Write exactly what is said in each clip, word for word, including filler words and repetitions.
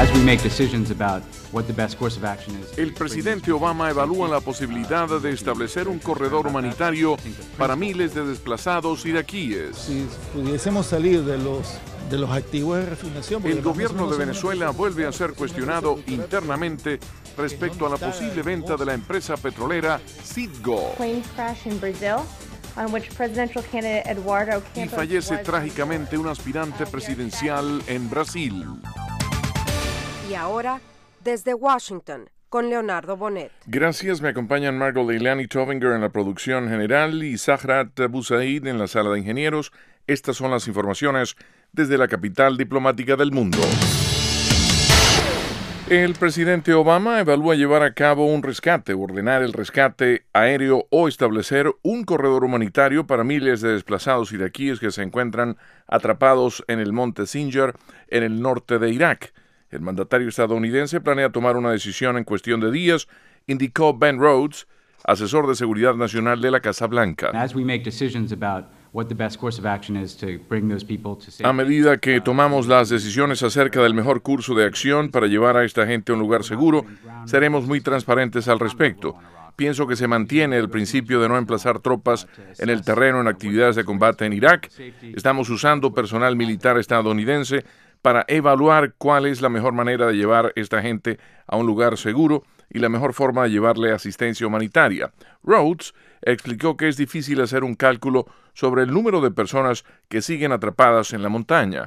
El presidente Obama evalúa la posibilidad de establecer un corredor humanitario para miles de desplazados iraquíes. Si pudiésemos salir de los, de los activos de refinación... El gobierno de Venezuela vuelve a ser cuestionado internamente respecto a la posible venta de la empresa petrolera Citgo. Y fallece trágicamente un aspirante presidencial en Brasil. Y ahora, desde Washington, con Leonardo Bonet. Gracias, me acompañan Margot Leilani Tovinger en la producción general y Zahrat Busaid en la sala de ingenieros. Estas son las informaciones desde la capital diplomática del mundo. El presidente Obama evalúa llevar a cabo un rescate, ordenar el rescate aéreo o establecer un corredor humanitario para miles de desplazados iraquíes que se encuentran atrapados en el monte Sinjar, en el norte de Irak. El mandatario estadounidense planea tomar una decisión en cuestión de días, indicó Ben Rhodes, asesor de seguridad nacional de la Casa Blanca. A medida que tomamos las decisiones acerca del mejor curso de acción para llevar a esta gente a un lugar seguro, seremos muy transparentes al respecto. Pienso que se mantiene el principio de no emplazar tropas en el terreno en actividades de combate en Irak. Estamos usando personal militar estadounidense para evaluar cuál es la mejor manera de llevar a esta gente a un lugar seguro y la mejor forma de llevarle asistencia humanitaria. Rhodes explicó que es difícil hacer un cálculo sobre el número de personas que siguen atrapadas en la montaña.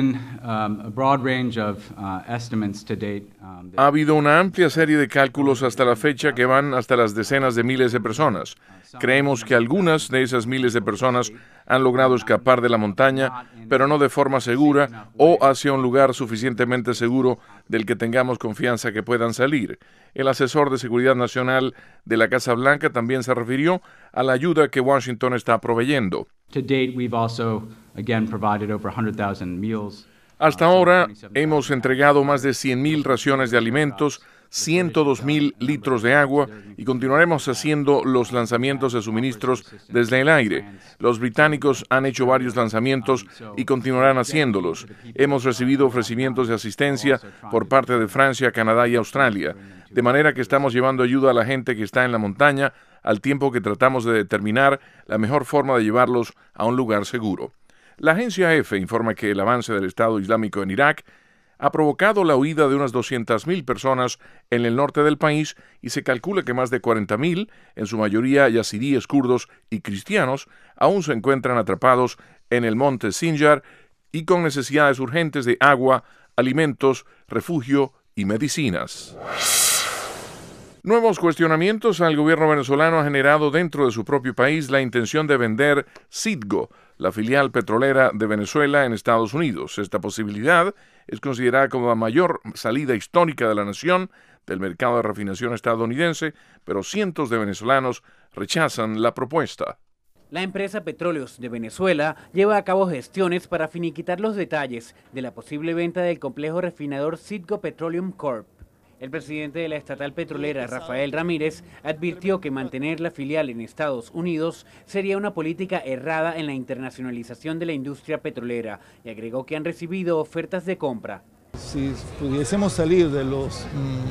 Ha habido una amplia serie de cálculos hasta la fecha que van hasta las decenas de miles de personas. Creemos que algunas de esas miles de personas han logrado escapar de la montaña, pero no de forma segura o hacia un lugar suficientemente seguro del que tengamos confianza que puedan salir. El asesor de seguridad nacional de la Casa Blanca también se refirió a la ayuda que Washington está proveyendo. Hasta ahora hemos entregado más de cien mil raciones de alimentos, ciento dos mil litros de agua y continuaremos haciendo los lanzamientos de suministros desde el aire. Los británicos han hecho varios lanzamientos y continuarán haciéndolos. Hemos recibido ofrecimientos de asistencia por parte de Francia, Canadá y Australia, de manera que estamos llevando ayuda a la gente que está en la montaña al tiempo que tratamos de determinar la mejor forma de llevarlos a un lugar seguro. La agencia EFE informa que el avance del Estado Islámico en Irak ha provocado la huida de unas doscientas mil personas en el norte del país y se calcula que más de cuarenta mil, en su mayoría yazidíes, kurdos y cristianos, aún se encuentran atrapados en el monte Sinjar y con necesidades urgentes de agua, alimentos, refugio y medicinas. Nuevos cuestionamientos al gobierno venezolano ha generado dentro de su propio país la intención de vender Citgo, la filial petrolera de Venezuela en Estados Unidos. Esta posibilidad es considerada como la mayor salida histórica de la nación del mercado de refinación estadounidense, pero cientos de venezolanos rechazan la propuesta. La empresa Petróleos de Venezuela lleva a cabo gestiones para finiquitar los detalles de la posible venta del complejo refinador Citgo Petroleum Corp. El presidente de la estatal petrolera, Rafael Ramírez, advirtió que mantener la filial en Estados Unidos sería una política errada en la internacionalización de la industria petrolera y agregó que han recibido ofertas de compra. Si pudiésemos salir de los,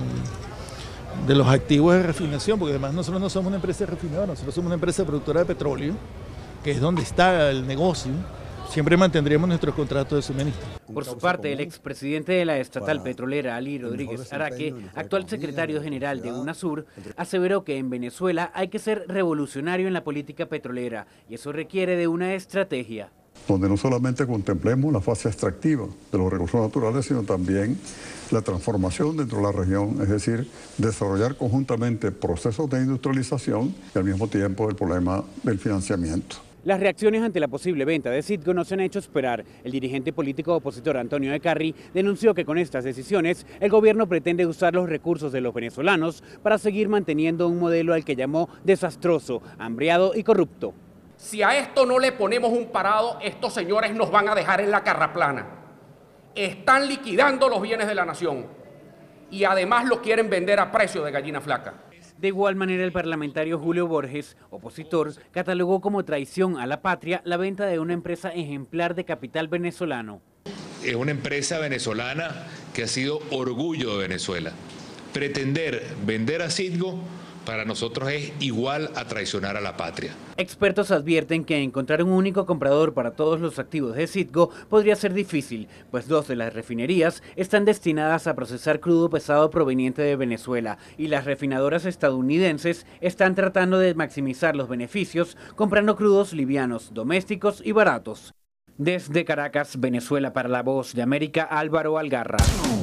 mmm, de los activos de refinación, porque además nosotros no somos una empresa refinadora, nosotros somos una empresa productora de petróleo, que es donde está el negocio, siempre mantendríamos nuestros contratos de suministro. Por su parte, el expresidente de la estatal petrolera, Ali Rodríguez Araque, actual secretario general de UNASUR, aseveró que en Venezuela hay que ser revolucionario en la política petrolera y eso requiere de una estrategia. Donde no solamente contemplemos la fase extractiva de los recursos naturales, sino también la transformación dentro de la región, es decir, desarrollar conjuntamente procesos de industrialización y al mismo tiempo el problema del financiamiento. Las reacciones ante la posible venta de Citgo no se han hecho esperar. El dirigente político opositor Antonio Ecarri denunció que con estas decisiones el gobierno pretende usar los recursos de los venezolanos para seguir manteniendo un modelo al que llamó desastroso, hambriado y corrupto. Si a esto no le ponemos un parado, estos señores nos van a dejar en la carraplana. Están liquidando los bienes de la nación y además lo quieren vender a precio de gallina flaca. De igual manera, el parlamentario Julio Borges, opositor, catalogó como traición a la patria la venta de una empresa ejemplar de capital venezolano. Es una empresa venezolana que ha sido orgullo de Venezuela. Pretender vender a Citgo para nosotros es igual a traicionar a la patria. Expertos advierten que encontrar un único comprador para todos los activos de Citgo podría ser difícil, pues dos de las refinerías están destinadas a procesar crudo pesado proveniente de Venezuela y las refinadoras estadounidenses están tratando de maximizar los beneficios comprando crudos livianos, domésticos y baratos. Desde Caracas, Venezuela, para La Voz de América, Álvaro Algarra.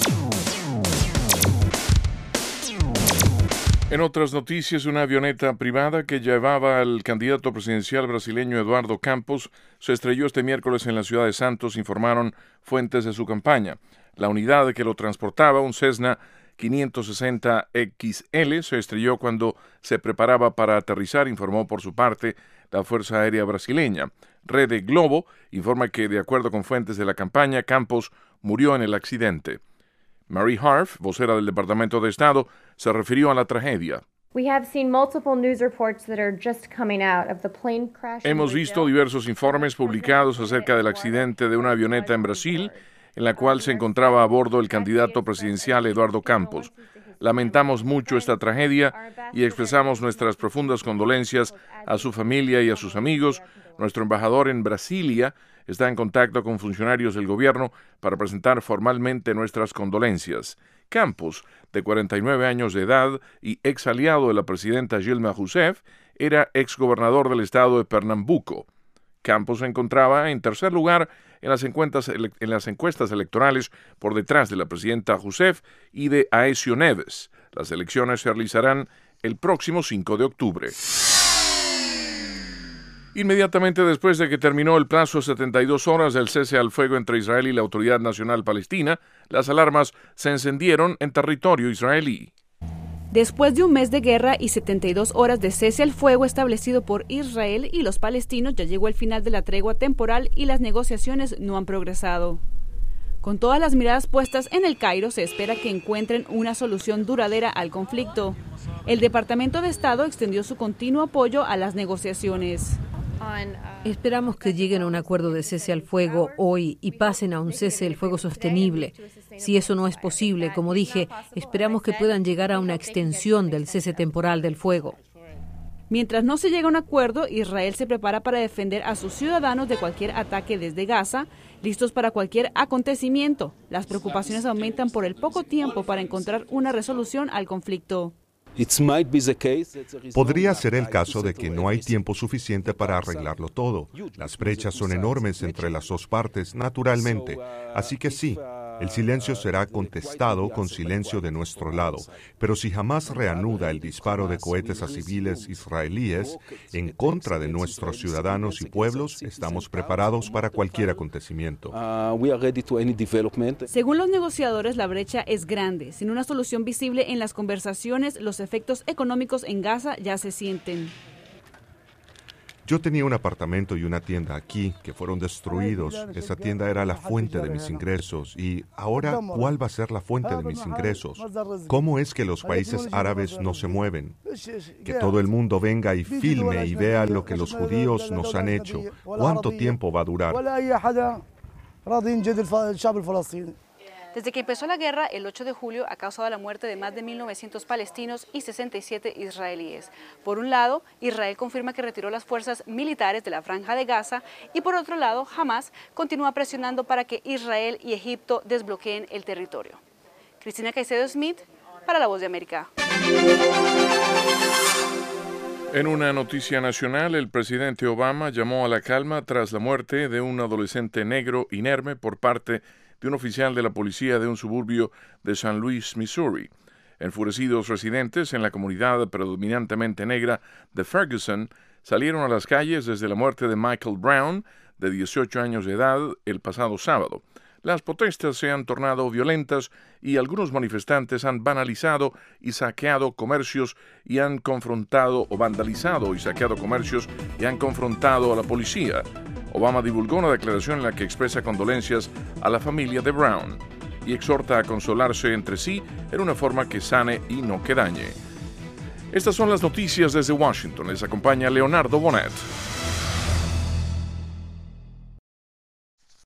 En otras noticias, una avioneta privada que llevaba al candidato presidencial brasileño Eduardo Campos se estrelló este miércoles en la ciudad de Santos, informaron fuentes de su campaña. La unidad que lo transportaba, un Cessna quinientos sesenta X L, se estrelló cuando se preparaba para aterrizar, informó por su parte la Fuerza Aérea Brasileña. Rede Globo informa que, de acuerdo con fuentes de la campaña, Campos murió en el accidente. Mary Harf, vocera del Departamento de Estado, se refirió a la tragedia. Hemos visto diversos informes publicados acerca del accidente de una avioneta en Brasil, en la cual se encontraba a bordo el candidato presidencial Eduardo Campos. Lamentamos mucho esta tragedia y expresamos nuestras profundas condolencias a su familia y a sus amigos. Nuestro embajador en Brasilia está en contacto con funcionarios del gobierno para presentar formalmente nuestras condolencias. Campos, de cuarenta y nueve años de edad y ex aliado de la presidenta Dilma Rousseff, era exgobernador del estado de Pernambuco. Campos se encontraba en tercer lugar en las encuestas, ele- en las encuestas electorales por detrás de la presidenta Rousseff y de Aécio Neves. Las elecciones se realizarán el próximo cinco de octubre. Inmediatamente después de que terminó el plazo de setenta y dos horas del cese al fuego entre Israel y la Autoridad Nacional Palestina, las alarmas se encendieron en territorio israelí. Después de un mes de guerra y setenta y dos horas de cese al fuego establecido por Israel y los palestinos, ya llegó el final de la tregua temporal y las negociaciones no han progresado. Con todas las miradas puestas en el Cairo, se espera que encuentren una solución duradera al conflicto. El Departamento de Estado extendió su continuo apoyo a las negociaciones. Esperamos que lleguen a un acuerdo de cese al fuego hoy y pasen a un cese del fuego sostenible. Si eso no es posible, como dije, esperamos que puedan llegar a una extensión del cese temporal del fuego. Mientras no se llega a un acuerdo, Israel se prepara para defender a sus ciudadanos de cualquier ataque desde Gaza, listos para cualquier acontecimiento. Las preocupaciones aumentan por el poco tiempo para encontrar una resolución al conflicto. Podría ser el caso de que no hay tiempo suficiente para arreglarlo todo. Las brechas son enormes entre las dos partes, naturalmente. Así que sí, el silencio será contestado con silencio de nuestro lado. Pero si jamás reanuda el disparo de cohetes a civiles israelíes en contra de nuestros ciudadanos y pueblos, estamos preparados para cualquier acontecimiento. Según los negociadores, la brecha es grande. Sin una solución visible en las conversaciones, los efectos económicos en Gaza ya se sienten. Yo tenía un apartamento y una tienda aquí que fueron destruidos. Esa tienda era la fuente de mis ingresos. Y ahora, ¿cuál va a ser la fuente de mis ingresos? ¿Cómo es que los países árabes no se mueven? Que todo el mundo venga y filme y vea lo que los judíos nos han hecho. ¿Cuánto tiempo va a durar? Desde que empezó la guerra, el ocho de julio ha causado la muerte de más de mil novecientos palestinos y sesenta y siete israelíes. Por un lado, Israel confirma que retiró las fuerzas militares de la Franja de Gaza y por otro lado, Hamas continúa presionando para que Israel y Egipto desbloqueen el territorio. Cristina Caicedo Smith, para La Voz de América. En una noticia nacional, el presidente Obama llamó a la calma tras la muerte de un adolescente negro inerme por parte de un oficial de la policía de un suburbio de San Luis, Missouri. Enfurecidos residentes en la comunidad predominantemente negra de Ferguson salieron a las calles desde la muerte de Michael Brown, de dieciocho años de edad, el pasado sábado. Las protestas se han tornado violentas y algunos manifestantes han banalizado y saqueado comercios y han confrontado o vandalizado y saqueado comercios y han confrontado a la policía. Obama divulgó una declaración en la que expresa condolencias a la familia de Brown y exhorta a consolarse entre sí en una forma que sane y no que dañe. Estas son las noticias desde Washington. Les acompaña Leonardo Bonet.